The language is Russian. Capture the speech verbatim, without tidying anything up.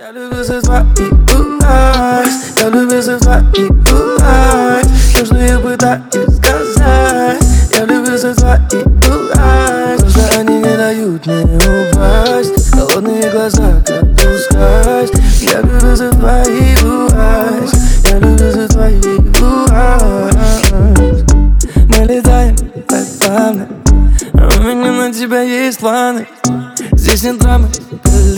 Я влюбился в твои глаза, я влюбился в твои глаза. То, что я пытаюсь сказать, я влюбился в твои глаза. Просто они не дают мне упасть, холодные глаза, как пускать. Я влюбился в твои глаза, я влюбился в твои глаза. Мы летаем так плавно, у меня на тебя есть планы. Здесь нет драмы,